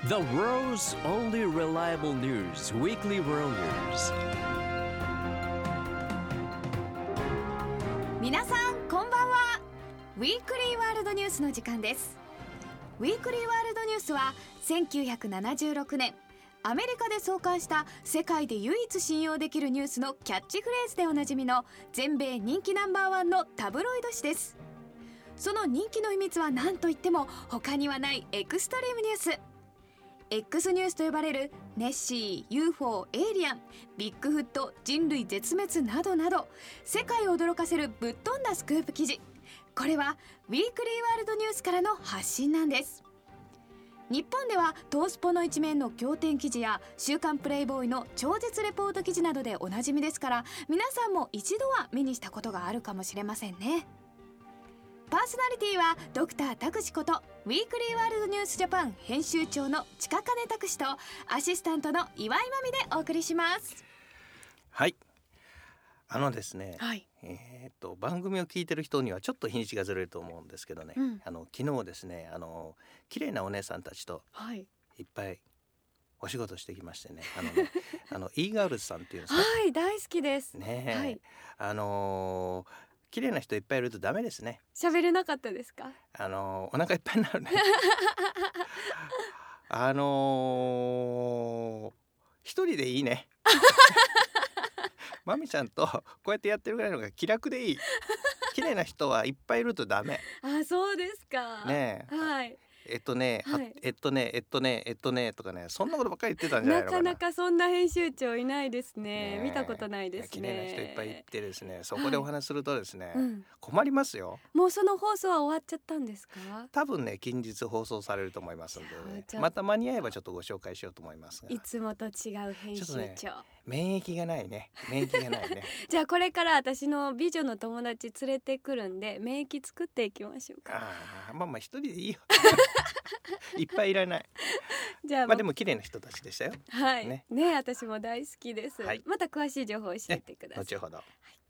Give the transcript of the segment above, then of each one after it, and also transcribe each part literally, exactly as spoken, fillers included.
The world's only reliable news. Weekly World News. 皆さんこんばんは。ウィークリーワールドニュースの時間です。ウィークリーワールドニュースはせんきゅうひゃくななじゅうろくねんアメリカで創刊した世界で唯一信用できるニュースのキャッチフレーズでおなじみの全米人気ナンバーワンのタブロイド紙です。その人気の秘密は何といっても他にはないエクストリームニュース。X ニュースと呼ばれるネッシー、ユーフォー、エイリアン、ビッグフット、人類絶滅などなど世界を驚かせるぶっ飛んだスクープ記事。これはウィークリーワールドニュースからの発信なんです。日本ではトースポの一面の仰天記事や週刊プレイボーイの超絶レポート記事などでおなじみですから、皆さんも一度は目にしたことがあるかもしれませんね。パーソナリティはドクタータクシことウィークリーワールドニュースジャパン編集長の近金拓司とアシスタントの岩井真美でお送りします。 はい、あのですね、 はい、 えー、っと番組を聞いてる人にはちょっと日にちがずれると思うんですけどね、うん、あの昨日ですね、あの綺麗なお姉さんたちといっぱいお仕事してきましてね、あのねあの e ガールズさんっていうんですか、 はい、大好きですね、 はい、 あのー綺麗な人いっぱいいるとダメですね。 喋れなかったですか？ あのお腹いっぱいになるねあのー、一人でいいねまみちゃんとこうやってやってるぐらいのが気楽でいい。綺麗な人はいっぱいいるとダメ。 あ、そうですかね。はい、 えっとね、はい、えっとねえっとねえっとねとかね、そんなことばっかり言ってたんじゃないのかな。 なかなかそんな編集長いないです ね, ね見たことないですね。 綺麗な人いっぱいいてですね、そこでお話するとですね、はい、うん、困りますよ。 もうその放送は終わっちゃったんですか？ 多分ね近日放送されると思いますので、ね、また間に合えばちょっとご紹介しようと思いますが、 いつもと違う編集長、ね、 免疫がないね免疫がないねじゃあこれから私の美女の友達連れてくるんで免疫作っていきましょうか。 あ、まあまあ一人でいいよいっぱいいらない。じゃあ、まあ、でも綺麗な人たちでしたよ。 はいね、ね、私も大好きです、はい、また詳しい情報を教えてください。 後ほど、はい。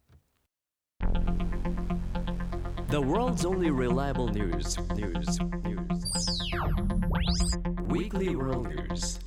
The world's only reliable news. News. News. Weekly World News.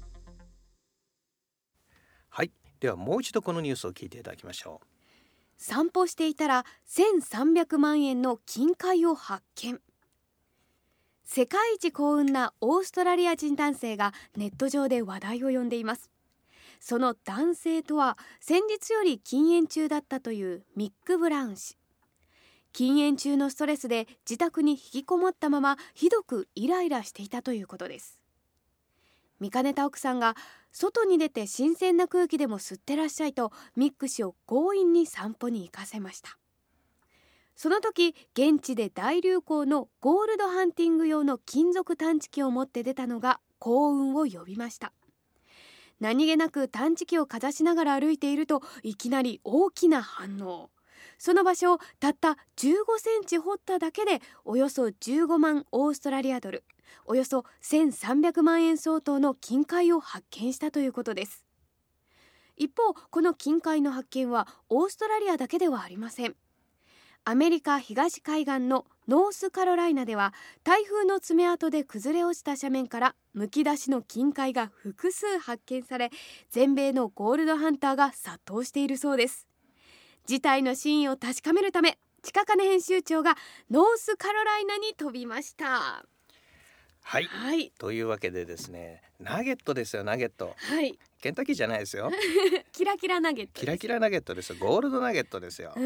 はい、ではもう一度このニュースを聞いていただきましょう。 散歩していたらせんさんびゃくまんえんの金塊を発見。世界一幸運なオーストラリア人男性がネット上で話題を呼んでいます。その男性とは先日より禁煙中だったというミック・ブラウン氏。禁煙中のストレスで自宅に引きこもったままひどくイライラしていたということです。見かねた奥さんが外に出て新鮮な空気でも吸ってらっしゃいとミック氏を強引に散歩に行かせました。その時現地で大流行のゴールドハンティング用の金属探知機を持って出たのが幸運を呼びました。何気なく探知機をかざしながら歩いているといきなり大きな反応。その場所をたったじゅうごセンチ掘っただけでおよそじゅうごまんオーストラリアドル、およそせんさんびゃくまんえん相当の金塊を発見したということです。一方、この金塊の発見はオーストラリアだけではありません。アメリカ東海岸のノースカロライナでは台風の爪痕で崩れ落ちた斜面からむき出しの金塊が複数発見され、全米のゴールドハンターが殺到しているそうです。事態の真意を確かめるため近金編集長がノースカロライナに飛びました。 はい、はい、というわけでですね、ナゲットですよ、ナゲット。はい、ケンタッキーじゃないですよキラキラナゲットです。 キラキラナゲットですよ、ゴールドナゲットですよ。うん、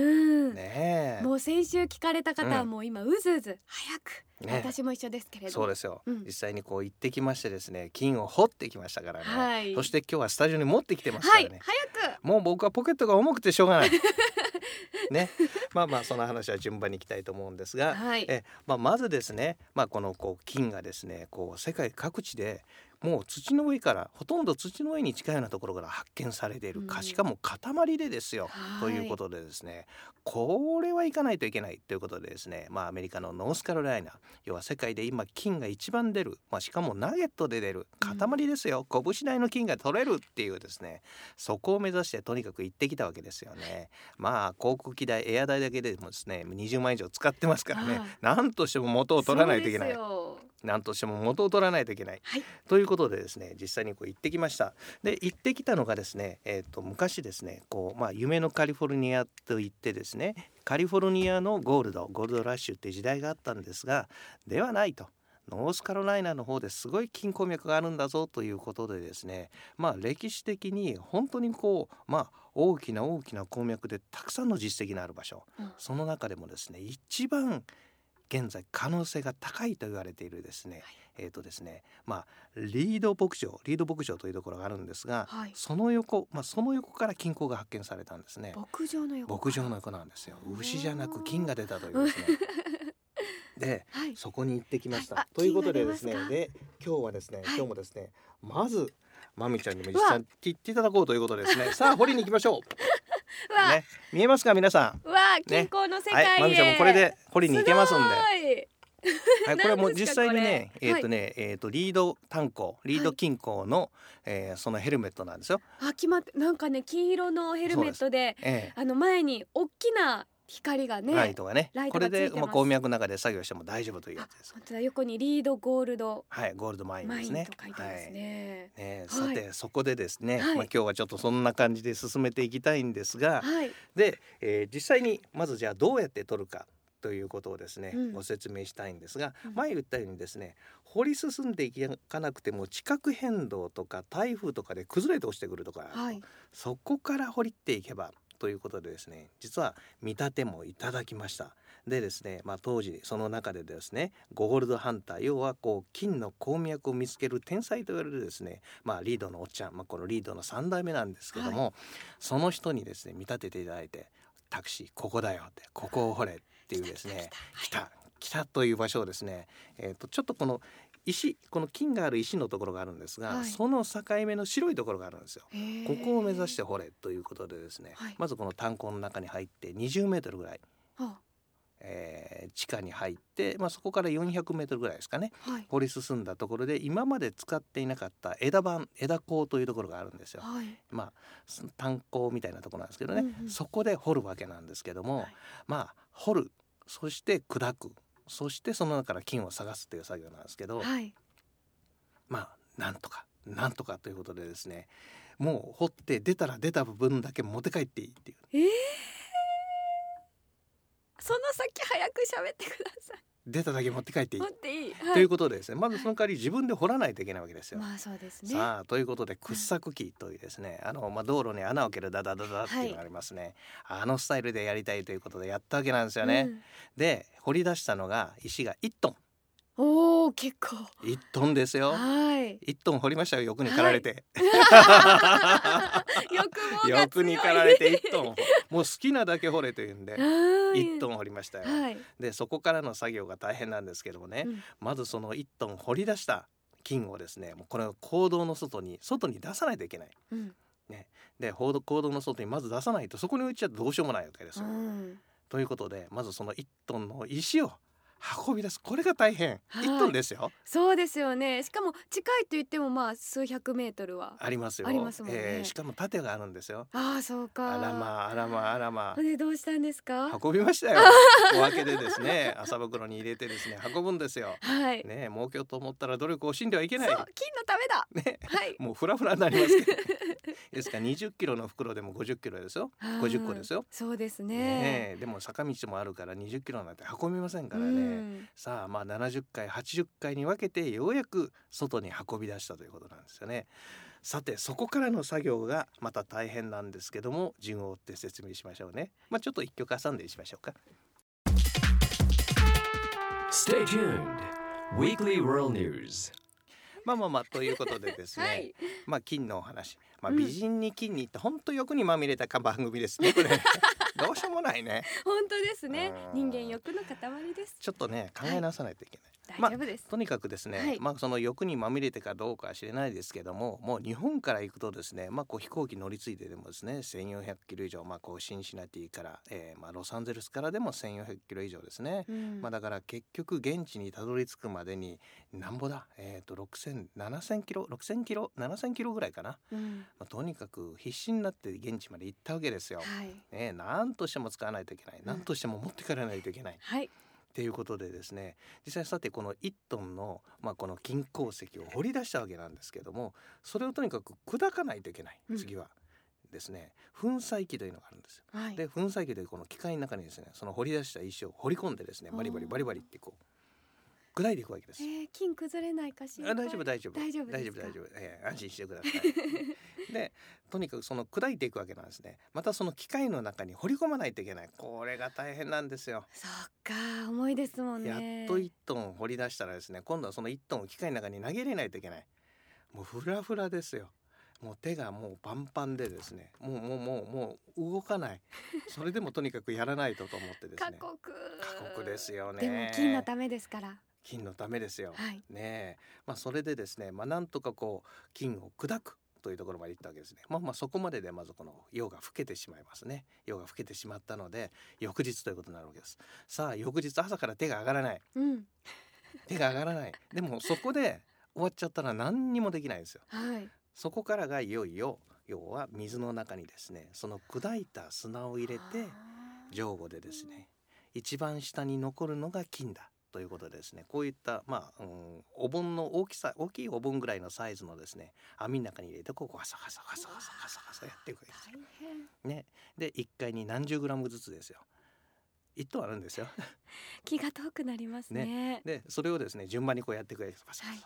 ねえ、 もう先週聞かれた方はもう今うずうず早く、ね、私も一緒ですけれども。 そうですよ、うん、実際にこう行ってきましてですね、金を掘ってきましたからね、はい、そして今日はスタジオに持ってきてますからね、はい、 早く。 もう僕はポケットが重くてしょうがないね、まあまあその話は順番にいきたいと思うんですが、はい、え、まあ、まずですね、まあ、このこう金がですねこう世界各地でもう土の上からほとんど土の上に近いようなところから発見されている、うん、しかも塊でですよ、ということでですね、これはいかないといけないということでですね、まあ、アメリカのノースカロライナ、要は世界で今金が一番出る、まあ、しかもナゲットで出る塊ですよ、うん、拳大の金が取れるっていうですね、そこを目指してとにかく行ってきたわけですよね。まあ航空機代、エア代だけでもですねにじゅうまん以上使ってますからね、なんとしても元を取らないといけない。 何としても元を取らないといけない、 はい、 ということでですね、実際にこう行ってきました。で行ってきたのがですね、えー、と昔ですねこう、まあ、夢のカリフォルニアといってですね、カリフォルニアのゴールドゴールドラッシュっていう時代があったんですが、ではないと、ノースカロライナの方ですごい金鉱脈があるんだぞということでですね、まあ歴史的に本当にこうまあ大きな大きな鉱脈でたくさんの実績のある場所、うん、その中でもですね一番現在可能性が高いと言われているですね、はい、えーとですねまあリード牧場リード牧場というところがあるんですが、はい、その横、まあ、その横から金鉱が発見されたんですね。 牧場の横牧場の横なんですよ。牛じゃなく金が出たというですねで、はい、そこに行ってきました、はい、ということでですね、で今日はですね、はい、今日もですねまずまみちゃんにも実際に聞いていただこうということですね。さあ掘りに行きましょうね、見えますか皆さん。 うわ金鉱の世界へ、 ね、はい、まみちゃんもこれで掘りに行けますんで。はい、これはもう実際にね、えっ、ー、とね、はい、えっ、ー、とリード炭鉱、リード金鉱の、はい、えー、そのヘルメットなんですよ。 あ、決まって、なんかね金色のヘルメットで、ええ、あの前に大きな光がね、 ライトがね、これでもう鉱脈の中で作業しても大丈夫というやつです。 本当だ、横にリードゴールド、 はい、ゴールドマインですね。 と書いてますね。 はい、ね、さて、はい、そこでですね、はい、まあ今日はちょっとそんな感じで進めていきたいんですが、はい、で、えー、実際にまずじゃあどうやって取るかということをですね、うん、ご説明したいんですが、うん、前言ったようにですね、掘り進んでいかなくても地殻変動とか台風とかで崩れて落ちてくるとか、はい、そこから掘りっていけばということでですね、実は見立てもいただきました。でですね、まあ、当時その中でですねゴールドハンター、要はこう金の鉱脈を見つける天才と言われるですね、まあ、リードのおっちゃん、まあ、このリードのさん代目なんですけども、はい、その人にですね見立てていただいて、タクシーここだよって、ここを掘れっていうですね、来た来たという場所をですね、えー、とちょっとこの石、この金がある石のところがあるんですが、はい、その境目の白いところがあるんですよ。ここを目指して掘れということでですね、はい、まずこの炭鉱の中に入ってにじゅうメートルぐらい、はあ、えー、地下に入って、まあ、そこからよんひゃくメートルぐらいですかね、はい、掘り進んだところで今まで使っていなかった枝板枝鉱というところがあるんですよ。はい、まあ炭鉱みたいなところなんですけどね、うんうん、そこで掘るわけなんですけども、はい、まあ掘る、そして砕く、そしてその中から金を探すという作業なんですけど、はい、まあなんとかなんとかということでですね、もう掘って出たら出た部分だけ持って帰っていいっていう。 えー、その先早く喋ってください。 出ただけ持って帰っていい、 持っていい、はい、 ということでですね、まずその代わり自分で掘らないといけないわけですよ。 まあそうですね。 さあということで掘削機というですね、あの、まあ、道路に穴を開けるダダダダっていうのがありますね、はい、あのスタイルでやりたいということでやったわけなんですよね、うん、で掘り出したのが石がいちトン。 おー、結構いちトンですよ。はい、いちトン掘りましたよ、欲に駆られて、 はい、欲望が強い。 欲に駆られていちトンもう好きなだけ掘れというんでいちトン掘りましたよ、はい、でそこからの作業が大変なんですけどもね、うん、まずそのいちトン掘り出した金をですね、もうこれを坑道の外に外に出さないといけない、うんね、で坑道の外にまず出さないとそこに置いちゃどうしようもないわけですよ、うん、ということでまずそのいちトンの石を運び出す、これが大変、はい、いちトンですよ。 そうですよね。しかも近いと言ってもまあ数百メートルはありますよ。 ありますもんね、 えー、しかも盾があるんですよ。 ああ、そうか。 あらまああらまああらまあ。 でどうしたんですか。 運びましたよ。小分けでですね、麻袋に入れてですね運ぶんですよ。はい。ね、儲けようと思ったら努力を惜しんではいけない。そう、 金のためだ。 ね、はい。もうフラフラになりますけど。ですからにじゅっキロの袋でもごじゅっキロですよ。ごじゅっこですよ。 そうですね。 ね、でも坂道もあるからにじゅっキロなんて運びませんからね。さあまあななじゅっかいはちじゅっかいに分けてようやく外に運び出したということなんですよね。さてそこからの作業がまた大変なんですけども、順を追って説明しましょうね。まあちょっと一曲挟んでしましょうか。 Stay tuned Weekly World News。 まあまあまあということでですね、はい、まあ金のお話、まあ、 うん、 美人に金にって本当欲にまみれた番組ですねこれどうしようもないね。 本当ですね。人間欲の塊です。 ちょっとね考え直さないといけない、 はい、大丈夫です、 まあ、とにかくですね、はい、まあ、その欲にまみれてかどうかは知れないですけども、もう日本から行くとですね、まあ、こう飛行機乗り継いででもですねせんよんひゃくキロ以上、まあ、こうシンシナティから、えーまあ、ロサンゼルスからでもせんよんひゃくキロ以上ですね、うん、まあ、だから結局現地にたどり着くまでになんぼだ、えー、とろくせんななせんキロろくせんキロななせんキロぐらいかな、うん、まあ、とにかく必死になって現地まで行ったわけですよ、はい、ね、なんとしても使わないといけない、なんとしても持って帰らないといけない、はい、 っていうことでですね、実際さてこのいちトンの、まあ、この金鉱石を掘り出したわけなんですけども、それをとにかく砕かないといけない。次はですね、粉砕機というのがあるんですよ、はい、で粉砕機でこの機械の中にですね、その掘り出した石を掘り込んでですね、バリバリバリバリってこう砕いていくわけです。 えー、金崩れないかしら。 あ、大丈夫大丈夫大丈夫大丈夫大丈夫、えー、安心してくださいでとにかくその砕いていくわけなんですね。またその機械の中に掘り込まないといけない。これが大変なんですよ。 そっか、重いですもんね。 やっといちトン掘り出したらですね、今度はそのいちトンを機械の中に投げ入れないといけない。もうフラフラですよ。もう手がもうパンパンでですね、もうもうもうもう動かない。それでもとにかくやらないとと思ってですね。 過酷。 過酷ですよね。 でも金のためですから。 金のためですよ、 はい、 ねえ、まあ、それでですね、まあ、なんとかこう金を砕くというところまで行ったわけですね。まあまあそこまででまずこの夜が更けてしまいますね。夜が更けてしまったので翌日ということになるわけです。さあ翌日朝から手が上がらない、うん、手が上がらない。でもそこで終わっちゃったら何にもできないんですよ、はい、そこからがいよいよ要は水の中にですね、その砕いた砂を入れて上後でですね、一番下に残るのが金だということでですね、こういった、まあうん、お盆の大きさ、大きいお盆ぐらいのサイズのですね、網の中に入れてこうガサガサガサガサガサガサやっていくわけですよ、ね、でいっかいに何十グラムずつですよ。いちトンあるんですよ気が遠くなります ね, ねでそれをですね順番にこうやっていくわけです。ガサガサ、はい、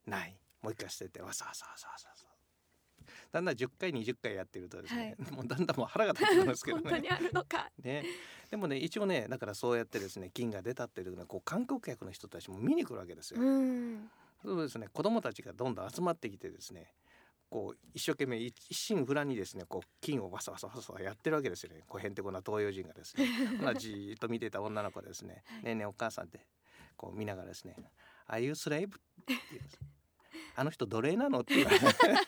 ないもう一回捨ててわさわさわさわさ、だんだんじゅっかいにじゅっかいやってるとですね、はい、もうだんだんもう腹が立ってきますけどね本当にあるのか、 ね、でもね一応ね、だからそうやってですね金が出たっていうのはこう観光客の人たちも見に来るわけですよ。うんそうですね、子どもたちがどんどん集まってきてですね、こう一生懸命一心不乱にですねこう金をわさわさわさわさやってるわけですよね。こうへんてこな東洋人がですねほなじーっと見てた女の子ですねねえねえお母さんってこう見ながらですね、ああいうスライブって言うんです。あの人奴隷なのって言われて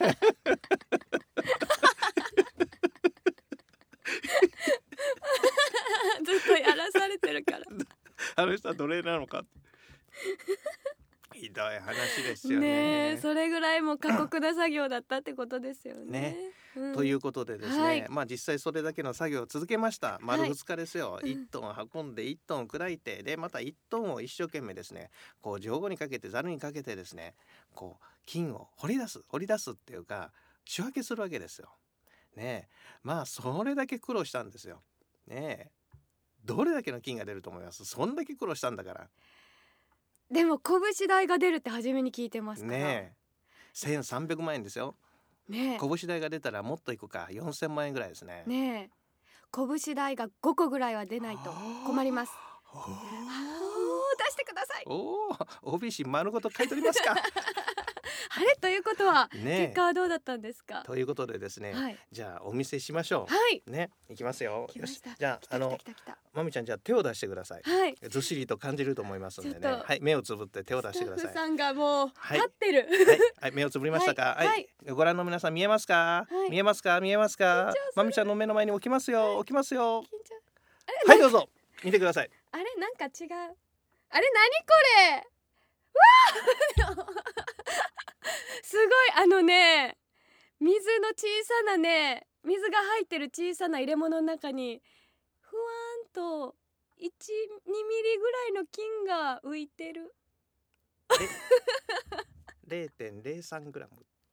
ずっとやらされてるからあの人は奴隷なのかひどい話ですよ ね, ねそれぐらいも過酷な作業だったってことですよ ね, ね、 うん、ということでですね、はい、まあ実際それだけの作業を続けました。丸ふつかですよ、はい、いちトン運んでいちトン砕いて、でまたいちトンを一生懸命ですねこう上後にかけてざるにかけてですねこう金を掘り出す掘り出すっていうか仕分けするわけですよね。まあそれだけ苦労したんですよね。どれだけの金が出ると思います？そんだけ苦労したんだから。 でも拳代が出るって初めに聞いてますからねえ、せんさんびゃくまんえんですよ、ね、拳代が出たらもっといくかよんせんまんえんぐらいですね。 ねえ、拳代がごこぐらいは出ないと困ります。おー、出してください。 おー、オービーシー 丸ごと買い取りますかあれということは、ね、結果はどうだったんですか？ ということでですね、はい、じゃあお見せしましょう。 はいね、いきますよ。 よし、 じゃああのまみちゃんじゃあ手を出してください。はい、ずっしりと感じると思いますのでね。はい、目をつぶって手を出してください。 スタッフさんがもう立ってる。 はい、はい、目をつぶりましたか？はい、はい、ご覧の皆さん見えますか？はい、見えますか？見えますか？まみちゃんの目の前に置きますよ。置きますよ。はい、どうぞ見てください。 あれなんか違う。あれ何これ？わーすごい、あのね水の小さなね水が入ってる小さな入れ物の中にふわーんといち、にミリぐらいの金が浮いてる。 れいてんれいさんグラム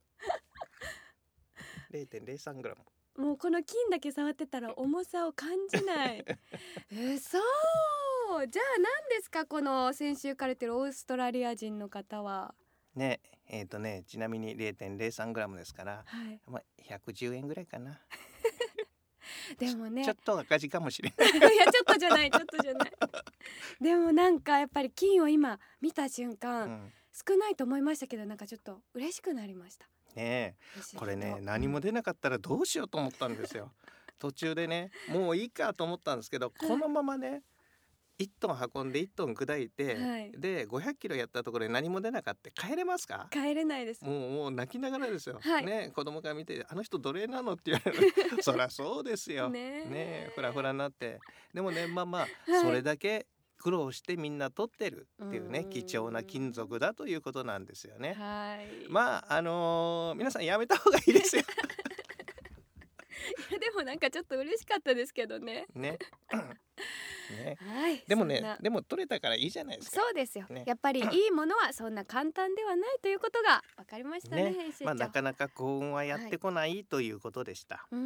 れいてんれいさんグラム。 もうこの金だけ触ってたら重さを感じないえ、そうじゃあ何ですかこの先週から言ってるオーストラリア人の方はね。えーとね、ちなみに れいてんれいさんグラムですから、はい、まあ、ひゃくじゅうえんぐらいかなでもねち, ちょっと赤字かもしれないいやちょっとじゃないちょっとじゃないでもなんかやっぱり金を今見た瞬間、うん、少ないと思いましたけどなんかちょっと嬉しくなりましたね。えこれね何も出なかったらどうしようと思ったんですよ途中でねもういいかと思ったんですけどこのままねいちトン運んでいちトン砕いて、はい、でごひゃくキロやったところで何も出なかった帰れますか？ 帰れないです。 もう、もう泣きながらですよ、はい、ね、子供が見てあの人奴隷なのって言われるそりゃそうですよねえ、フラフラになって。でもねまあまあ、はい、それだけ苦労してみんな取ってるっていうね貴重な金属だということなんですよね。はい、まああのー、皆さんやめた方がいいですよいやでもなんかちょっと嬉しかったですけどね。 ねね、 はい、 でもねでも取れたからいいじゃないですか。 そうですよ、 ね、 やっぱりいいものはそんな簡単ではないということが分かりましたね、 ね、 編集長。 まあ、なかなか幸運はやってこない、はい、ということでした、 うん、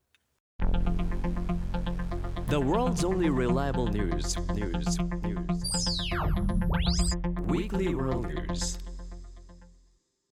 The world's only reliable news. News. News. Weekly World News.